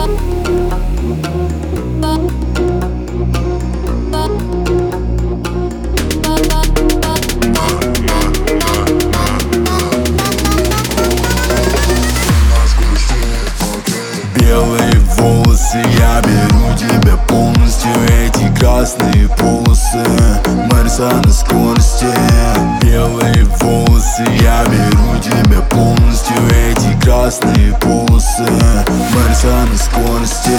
Белые волосы, я беру тебя полностью. Эти красные полосы, Марса на скорости. Белые волосы, я беру тебя полностью. Эти красные полосы, Марса на скорости.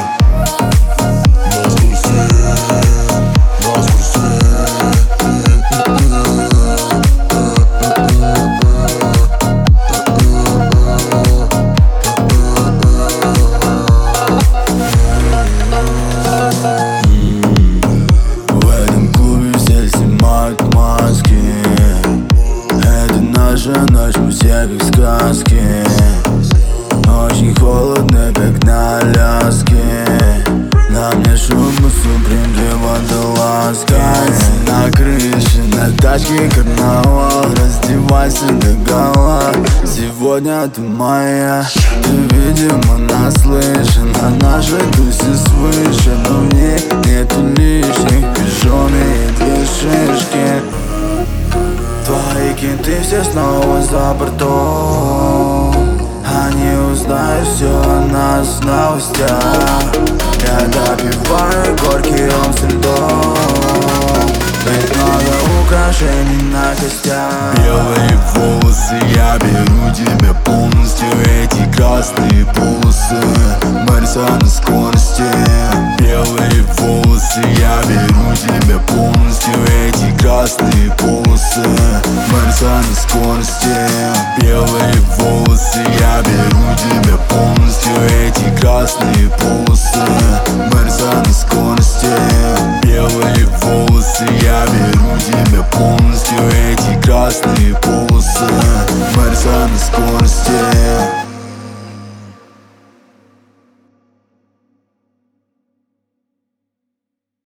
Ночь, мы все как сказки. Очень холодно, как на Аляске. На мне шуба Суприм для водолазки. На крыше, на тачке карнавал. Раздевайся догола, сегодня ты моя. Ты, видимо, наслышан о нашей тусе свыше. Но в ней нету лишних пижоны и две шишки. Твои кенты все снова за бортом. Они узнают все о нас в новостях. Я допиваю горький ром с льдом. Ведь много украшений на костях. Белые волосы, я беру тебя полностью. Эти красные полосы, Марса на скорости. Белые волосы, я беру тебя полностью. Эти красные полосы,